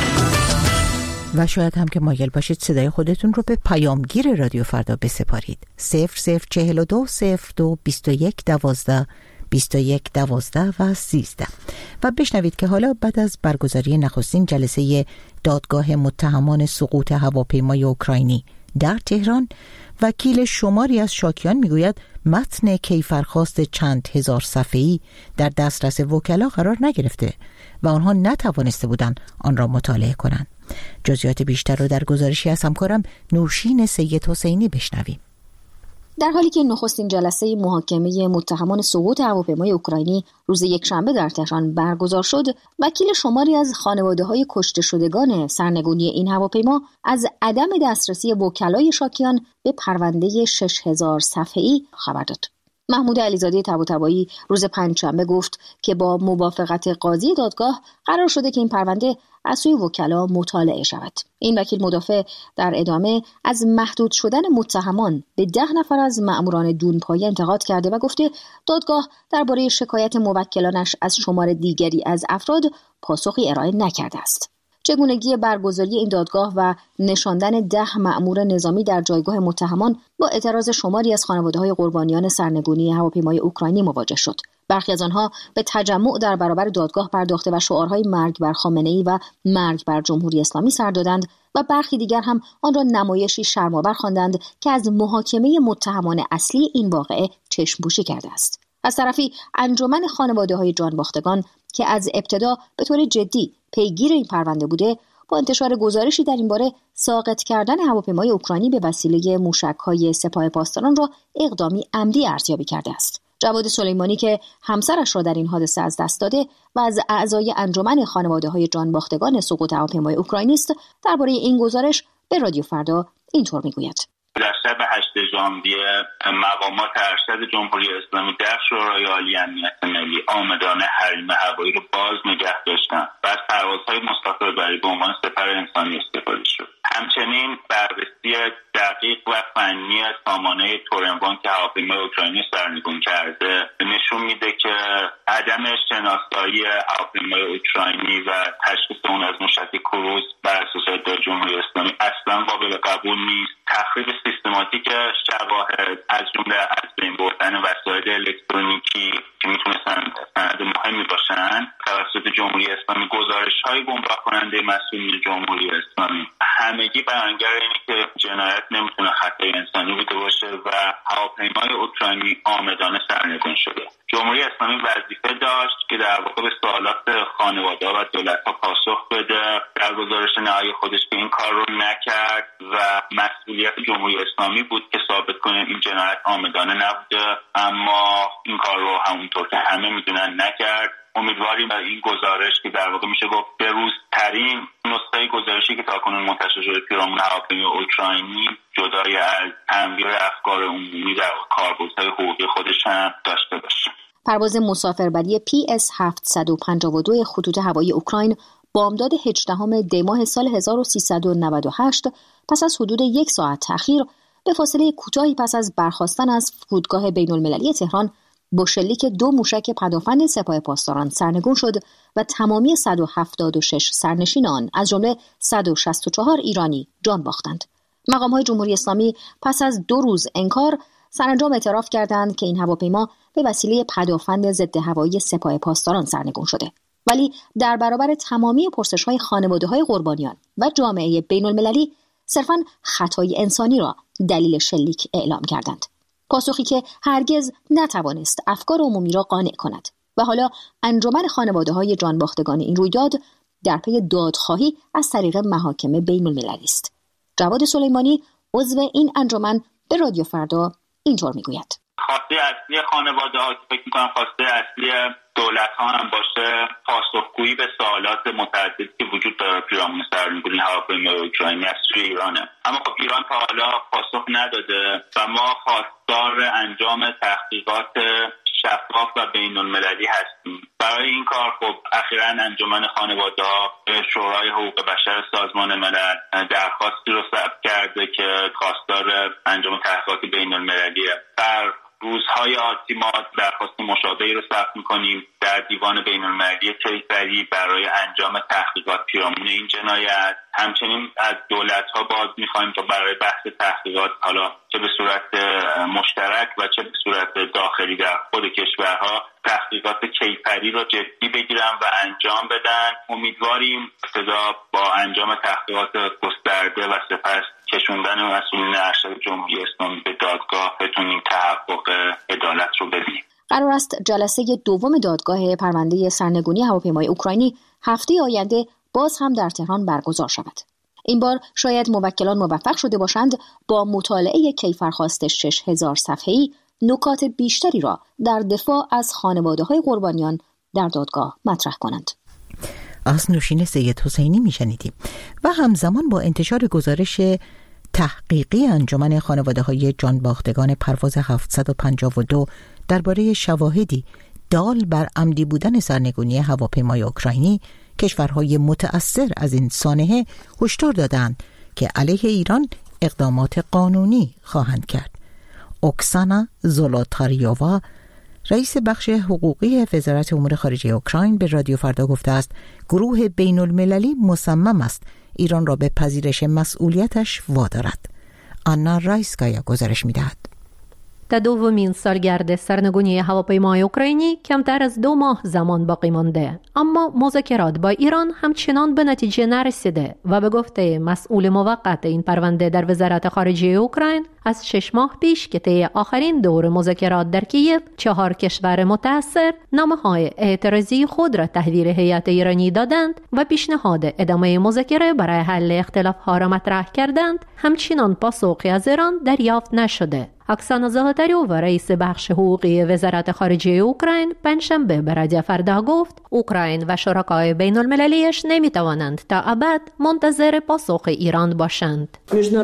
و شاید هم که مایل باشید صدای خودتون رو به پیامگیر رادیو فردا بسپارید. صفر صفر چهل و دو صفر دو بیست و یک دوازده بیست و یک دوازده و سیزده و بشنوید که حالا بعد از برگزاری نخستین جلسه دادگاه متهمان سقوط هواپیمای اوکراینی در تهران، وکیل شماری از شاکیان میگوید متن کیفرخواست چند هزار صفحه‌ای در دسترس وکلا قرار نگرفته و آنها نتوانسته بودند آن را مطالعه کنند. جزئیات بیشتر را در گزارشی از همکارم نوشین سید حسینی بشنویم. در حالی که نخستین جلسه محاکمه متهمان سقوط هواپیمای اوکراینی روز یکشنبه در تهران برگزار شد، وکیل شماری از خانواده‌های کشته شدگان سرنگونی این هواپیما از عدم دسترسی وکلای شاکیان به پرونده شش هزار صفحه‌ای خبر داد. محمود علیزاده طباطبایی روز پنجشنبه گفت که با موافقت قاضی دادگاه قرار شده که این پرونده از سوی وکلا مطالعه شود. این وکیل مدافع در ادامه از محدود شدن متهمان به ده نفر از مأموران دونپایه انتقاد کرده و گفته دادگاه درباره شکایت موکلانش از شمار دیگری از افراد پاسخی ارائه نکرده است. چگونگی برگزاری این دادگاه و نشاندن ده مأمور نظامی در جایگاه متهمان با اعتراض شماری از خانواده‌های قربانیان سرنگونی هواپیمای اوکراینی مواجه شد. برخی از آنها به تجمع در برابر دادگاه پرداخته و شعارهای مرگ بر خامنه‌ای و مرگ بر جمهوری اسلامی سر دادند و برخی دیگر هم آن را نمایشی شرم‌آور خواندند که از محاکمه متهمان اصلی این واقعه چشم‌پوشی کرده است. از طرفی انجمن خانواده‌های جانباختگان که از ابتدا به طور جدی پیگیر این پرونده بوده، با انتشار گزارشی در این باره ساقط کردن هواپیمای اوکراینی به وسیله موشک‌های سپاه پاسداران را اقدامی عمدی ارزیابی کرده است. جواد سلیمانی که همسرش را در این حادثه از دست داده و از اعضای انجمن خانواده‌های جانباختگان سقوط هواپیمای اوکراینی است، درباره این گزارش به رادیو فردا اینطور میگوید: در شب هشتم ژانویه مقامات ارشد جمهوری اسلامی در شورای عالی امنیت ملی آمدانه حریم هوایی رو باز نگه داشتند و از پروازهای مسافربری به عنوان سپر انسانی استفاده شد. همچنین بررسی دقیق و فنی سامانه تورنوان که هواپیمای اوکراینی سرنگون کرده نشون میده که عدم شناسایی هواپیمای اوکراینی و تشخیص اون از موشک کروز بر اساس ادعای جمهوری اسلامی اصلا قابل قبول نیست. تخریب سیستماتیک شواهد از جمله از بین بردن وسایل الکترونیکی که میتونستن سند مهمی باشن توسط جمهوری اسلامی، گزارش‌های گمراه کننده مسئولین جمهوری اسلامی، همگی بیانگر اینه که جنایت نمیتونه خطای انسانی بوده باشه و هواپیمای اوکراینی آمدانه سرنگون شده. جمهوری اسلامی وظیفه داشت که در واقع به سوالات خانواده‌ها و دولت‌ها پاسخ بده. در گزارش نهایی خودش که این کار رو نکرد و مسئولیت جمهوری اسلامی بود که ثابت کنه این جنایت آمدانه نبوده، اما این کار رو همونطور که همه میدونن نکرد. امیدواریم بر این گزارش که در واقع میشه گفت بروزترین نسخه گزارشی که تاکنون منتشر شده پیرامون هواپیمای اوکراینی، جدای از تنویر افکار عمومی در کاربردهای حقوقی خودش هم داشته باشه. پرواز مسافربری پی اس هفتصد و پنجاه و دو خطوط هوایی اوکراین بامداد هجدهم دی ماه سال هزار و سیصد و نود و هشت پس از حدود یک ساعت تأخیر به فاصله کوتاهی پس از برخاستن از فرودگاه بین‌المللی تهران با شلیک دو موشک پدافند سپاه پاسداران سرنگون شد و تمامی صد و هفتاد و شش سرنشین آن از جمله صد و شصت و چهار ایرانی جان باختند. مقام‌های جمهوری اسلامی پس از دو روز انکار سرانجام اعتراف کردند که این هواپیما به وسیله پدافند ضد هوایی سپاه پاسداران سرنگون شده، ولی در برابر تمامی پرسش‌های خانواده‌های قربانیان و جامعه بین‌المللی صرفاً خطای انسانی را دلیل شلیک اعلام کردند. پاسخی که هرگز نتوانست افکار عمومی را قانع کند و حالا انجمن خانواده‌های جانباختگان این رویداد در پی دادخواهی از طریق محاکم بین‌المللی است. جواد سلیمانی عضو این انجمن به رادیو فردا اینطور میگوید: خواسته اصلی خانواده ها که فکر میکنم خواسته اصلی دولت ها هم باشه پاسخگویی به سوالات متعددی که وجود داره پیرامون سرنگونی هواپیمای اوکراینی از سوی ایرانه. اما خب ایران تا حالا پاسخ نداده و ما خواستار انجام تحقیقات شفاف و بین المللی هستیم. برای این کار خب اخیراً انجمن خانواده‌ها به شورای حقوق بشر سازمان ملل درخواستی رو ثبت کرده که خواستار انجام تحقیقات بین المللیه. در روزهای آتی ما درخواست مشابهی رو ثبت می‌کنیم در دیوان بین المللی کیفری برای انجام تحقیقات پیرامون این جنایت. همچنین از دولت‌ها باز می‌خوایم تا برای بحث تحقیقات حالا چه به صورت مشترک و چه به صورت داخلی در خود کشورها تحقیقات کیفری رو جدی بگیرن و انجام بدن. امیدواریم ابتدا با انجام تحقیقات گسترده و سپس کشوندن مسئولین ارشد جمهوری اسلامی به دادگاه بتونیم تحقق عدالت رو ببینیم. قرار است جلسه دوم دادگاه پرونده سرنگونی هواپیمای اوکراینی هفته آینده باز هم در تهران برگزار شود. این بار شاید موکلان موفق شده باشند با مطالعه کیفرخواست شش هزار صفحه‌ای نکات بیشتری را در دفاع از خانواده‌های قربانیان در دادگاه مطرح کنند. از نوشین سید حسینی میشنیدیم. و همزمان با انتشار گزارش تحقیقی انجمن خانواده‌های جانباختگان پرواز هفتصد و پنجاه و دو درباره شواهدی دال بر عمدی بودن سرنگونی هواپیمای اوکراینی، کشورهای متأثر از این سانحه هشدار دادند که علیه ایران اقدامات قانونی خواهند کرد. اوکسانا زولوتاریووا، رئیس بخش حقوقی وزارت امور خارجه اوکراین، به رادیو فردا گفته است گروه بین المللی مصمم است ایران را به پذیرش مسئولیتش وادارد. آنا رایسکایا گزارش می‌دهد. تا دومین سالگرد سرنگونی هواپیمای اوکراینی کمتر از دو ماه زمان باقی مانده، اما مذاکرات با ایران همچنان به نتیجه نرسیده و به گفته مسئول موقت این پرونده در وزارت خارجه اوکراین، از شش ماه پیش که طی آخرین دور مذاکرات در کیف چهار کشور متأثر نامه‌های اعتراضی خود را تحویل هیئت ایرانی دادند و پیشنهاد ادامه مذاکره برای حل اختلاف‌ها را مطرح کردند، همچنان پاسخی از ایران دریافت نشده. اوکسانا زولوتاریووا، رئیس بخش حقوقی وزارت خارجه اوکراین، پنجشنبه به رادیو فردا گفت اوکراین و شرکای بین المللیش نمیتوانند تا ابد منتظر پاسخ ایران باشند.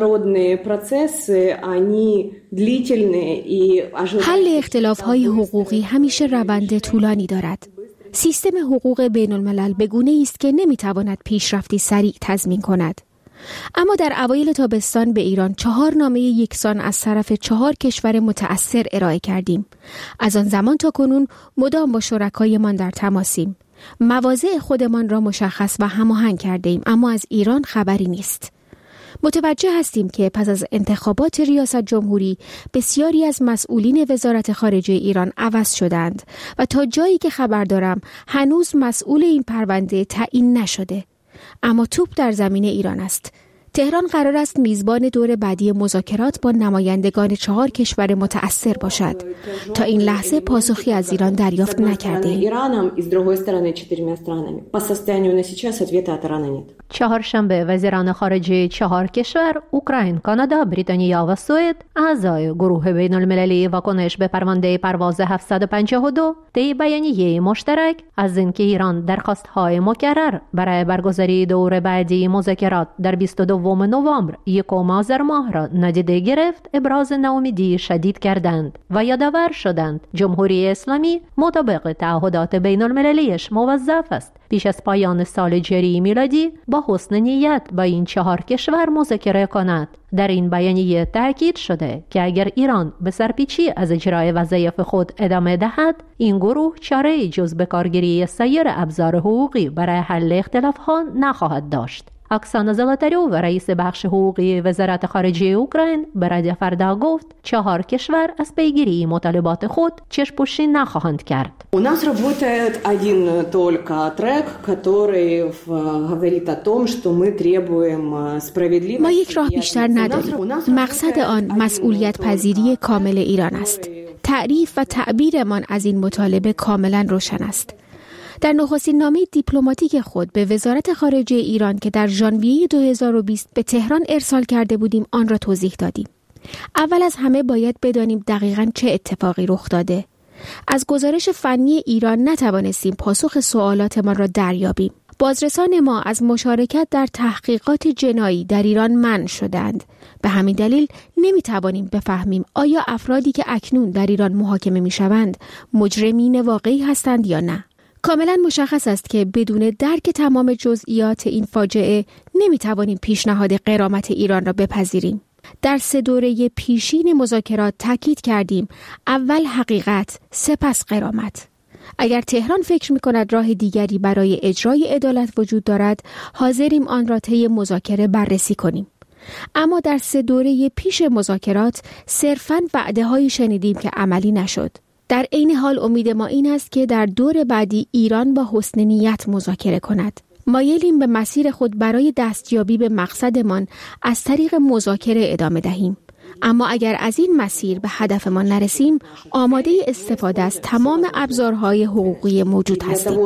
حل اختلاف‌های حقوقی همیشه روند طولانی دارد. سیستم حقوق بین الملل به گونه‌ای است که نمیتواند پیشرفتی سریع تضمین کند. اما در اوایل تابستان به ایران چهار نامه یکسان از طرف چهار کشور متأثر ارائه کردیم. از آن زمان تا کنون مدام با شرکایمان در تماسیم. مواضع خودمان را مشخص و هماهنگ کرده ایم، اما از ایران خبری نیست. متوجه هستیم که پس از انتخابات ریاست جمهوری بسیاری از مسئولین وزارت خارجه ایران عوض شدند و تا جایی که خبر دارم هنوز مسئول این پرونده تعیین نشده. اما توپ در زمین ایران است. تهران قرار است میزبان دور بعدی مذاکرات با نمایندگان چهار کشور متأثر باشد. تا این لحظه پاسخی از ایران دریافت نکرده. چهارشنبه وزیران خارجه چهار کشور اوکراین، کانادا، بریتانیا و سوئد اعضای گروه بین المللی واکنش به پرونده پرواز هفتصد و پنجاه و دو طی بیانیه مشترک از اینکه ایران درخواست‌های مکرر برای برگزاری دور بعدی مذاکرات در بیست و دو نوامبر یکم آذر ماه را نادیده گرفت، ابراز ناامیدی شدید کردند و یادآور شدند جمهوری اسلامی مطابق تعهدات بین المللیش موظف است پیش از پایان سال جاری میلادی با حسن نیت با این چهار کشور مذاکره کند. در این بیانیه تاکید شده که اگر ایران به سرپیچی از اجرای وظایف خود ادامه دهد، این گروه چاره‌ای جز به کارگیری سایر ابزار حقوقی برای حل اختلاف‌ها نخواهد داشت. اوکسانا زولوتاریووا، رئیس بخش حقوقی وزارت خارجه اوکراین، به رادیو فردا گفت چهار کشور از پیگیری مطالبات خود چشم‌پوشی نخواهند کرد. У нас работает один только трек, который говорит о том, что мы требуем справедливости. ما یک راه بیشتر نداریم. مقصد آن مسئولیت پذیری کامل ایران است. تعریف و تعبیرمان از این مطالبه کاملا روشن است. در نخستین نامه دیپلماتیک خود به وزارت خارجه ایران که در ژانویه دو هزار و بیست به تهران ارسال کرده بودیم آن را توضیح دادیم. اول از همه باید بدانیم دقیقاً چه اتفاقی رخ داده. از گزارش فنی ایران نتوانستیم پاسخ سوالاتمان را دریابیم. بازرسان ما از مشارکت در تحقیقات جنایی در ایران منع شدند. به همین دلیل نمیتوانیم بفهمیم آیا افرادی که اکنون در ایران محاکمه میشوند مجرمین واقعی هستند یا نه. کاملا مشخص است که بدون درک تمام جزئیات این فاجعه نمیتوانیم پیشنهاد غرامت ایران را بپذیریم. در سه دوره پیشین مذاکرات تاکید کردیم اول حقیقت، سپس غرامت. اگر تهران فکر می‌کند راه دیگری برای اجرای عدالت وجود دارد، حاضریم آن را طی مذاکره بررسی کنیم. اما در سه دوره پیش مذاکرات صرفاً وعده‌هایی شنیدیم که عملی نشد. در عین حال امید ما این است که در دور بعدی ایران با حسن نیت مذاکره کند. مایلیم به مسیر خود برای دستیابی به مقصدمان از طریق مذاکره ادامه دهیم. اما اگر از این مسیر به هدفمان نرسیم، آماده استفاده از تمام ابزارهای حقوقی موجود هستیم.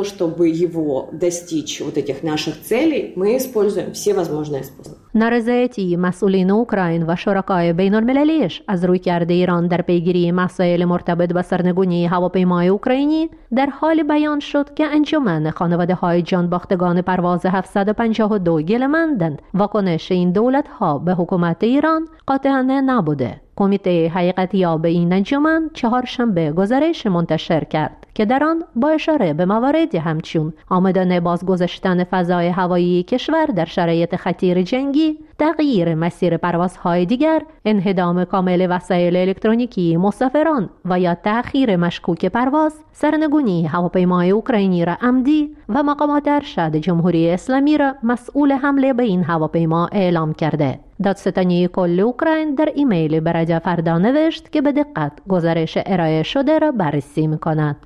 نارضایتی مسئولین اوکراین و شرکای بین المللیش از رویکرد ایران در پیگیری مسائل مرتبط با سرنگونی هواپیمای اوکراینی در حال بیان شد که انجمن خانواده‌های جانباختگان پرواز هفتصد و پنجاه و دو گله‌مندند. واکنش این دولت‌ها به حکومت ایران قاطعانه نبوده. کمیته حقیقتیاب این انجمن چهارشنبه گزارش منتشر کرد که در آن با اشاره به مواردی همچون آمدن بازگذاشتن فضای هوایی کشور در شرایط خطیر جنگی، تغییر مسیر پروازهای دیگر، انهدام کامل وسایل الکترونیکی مسافران و یا تأخیر مشکوک پرواز، سرنگونی هواپیمای اوکراینی را عمدی و مقامات ارشد جمهوری اسلامی را مسئول حمله به این هواپیما اعلام کرده. دادستانی کل اوکراین در ایمیل به رادیو فردا نوشت که به دقت گزارش ارائه شده را بررسی می‌کند.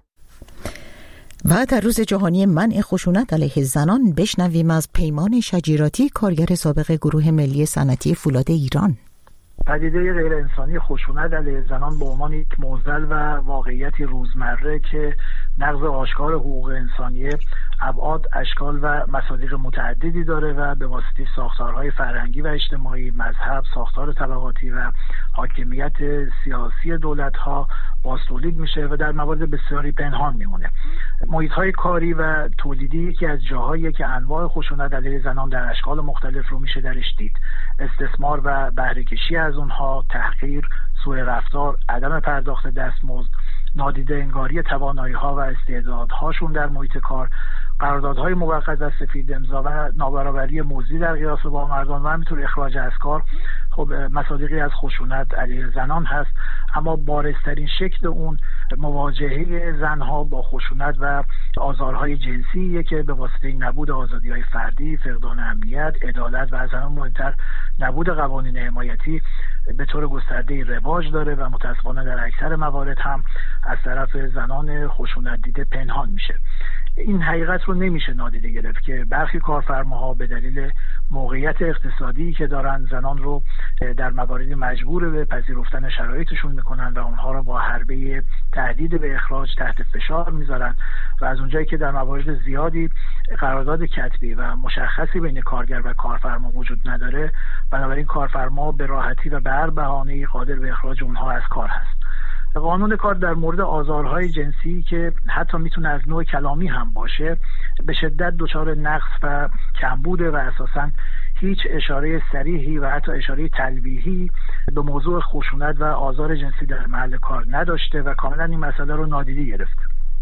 و در روز جهانی منع خشونت علیه زنان بشنویم از پیمان شجیراتی، کارگر سابق گروه ملی صنعتی فولاد ایران. پدیده غیر انسانی خشونت علیه زنان به عنوان یک معضل و واقعیتی روزمره که نقض آشکار حقوق انسانی ابعاد، اشکال و مصادیق متعددی داره و به واسطه ساختارهای فرهنگی و اجتماعی، مذهب، ساختار طبقاتی و حاکمیت سیاسی دولت‌ها بازتولید میشه و در موارد بسیاری پنهان میمونه. محیط‌های کاری و تولیدی یکی از جاهایی که انواع خشونت علیه زنان در اشکال مختلف رو میشه درش دید. استثمار و بهره‌کشی از اونها، تحقیر، سوء رفتار، عدم پرداخت دستمزد، نادیده انگاری توانایی‌ها و استعدادهاشون در محیط کار، قراردادهای موقت و سفید امضا و نابرابری موضوعی در قیاس با مردان و همینطور اخراج از کار، خب مصادیقی از خشونت علیه زنان هست. اما بارزترین شکل اون مواجهه زنها با خشونت و آزارهای جنسیه که به واسطه نبود آزادی‌های فردی، فقدان امنیت، عدالت و از همه مهمتر نبود قوانین حمایتی به طور گسترده رواج داره و متأسفانه در اکثر موارد هم از طرف زنان خشونت دیده پنهان میشه. این حقیقت رو نمیشه نادیده گرفت که برخی کارفرماها به دلیل موقعیت اقتصادی که دارن زنان رو در مواردی مجبور به پذیرفتن شرایطشون میکنن و اونها رو با حربه تهدید به اخراج تحت فشار میذارن و از اونجایی که در موارد زیادی قرارداد کتبی و مشخصی بین کارگر و کارفرما وجود نداره، بنابراین کارفرما به راحتی و به هر بهانه‌ای قادر به اخراج اونها از کار هست. قانون کار در مورد آزارهای جنسی که حتی میتونه از نوع کلامی هم باشه به شدت دچار نقص و کمبوده و اساساً هیچ اشاره صریحی و حتی اشاره تلویحی به موضوع خشونت و آزار جنسی در محل کار نداشته و کاملا این مسئله رو نادیده گرفته.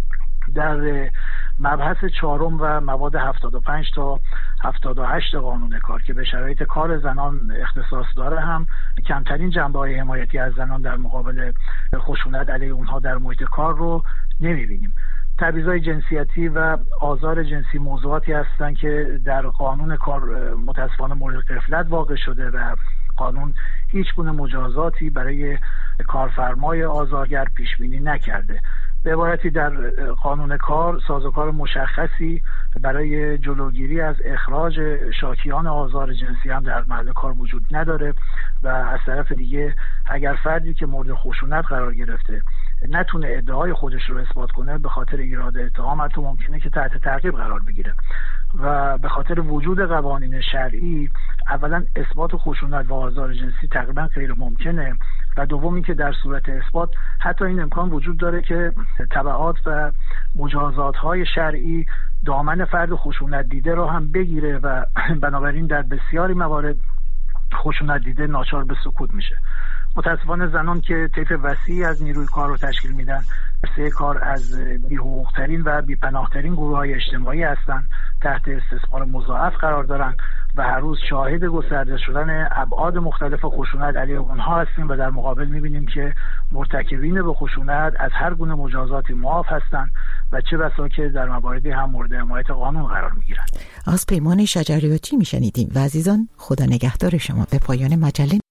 در مبحث چهارم و مواد هفتاد و پنج تا هفتاد و هشت قانون کار که به شرایط کار زنان اختصاص داره هم کمترین جنبه‌های حمایتی از زنان در مقابل خشونت علیه اونها در محیط کار رو نمی‌بینیم. تبعیض‌های جنسیتی و آزار جنسی موضوعاتی هستند که در قانون کار متأسفانه مورد غفلت واقع شده و قانون هیچ گونه مجازاتی برای کارفرمای آزارگر پیش بینی نکرده. به عبارتی در قانون کار سازوکار مشخصی برای جلوگیری از اخراج شاکیان آزار جنسی هم در محل کار وجود نداره و از طرف دیگه اگر فردی که مورد خشونت قرار گرفته نتونه ادعای خودش رو اثبات کنه به خاطر ایراد اتهام حتی ممکنه که تحت تعقیب قرار بگیره. و به خاطر وجود قوانین شرعی اولا اثبات خشونت و آزار جنسی تقریبا غیر ممکنه و دومی که در صورت اثبات حتی این امکان وجود داره که تبعات و مجازات‌های شرعی دامن فرد خشونت دیده رو هم بگیره و بنابراین در بسیاری موارد خشونت دیده ناچار به سکوت میشه. متاسفانه زنان که طیف وسیعی از نیروی کار رو تشکیل میدن، سه کار از بی‌حقوق‌ترین و بی‌پناه‌ترین گروه‌های اجتماعی هستند، تحت استثمار مضاعف قرار دارن و هر روز شاهد گسترده شدن ابعاد مختلف خشونت علیه اونها هستیم و در مقابل می‌بینیم که مرتکبین به خشونت از هر گونه مجازاتی معاف هستند و چه بسا که در مواردی هم مورد حمایت قانون قرار می‌گیرند. از پیمان شجریاتی میشنیدیم و عزیزان خدا نگهدار شما. به پایان مجله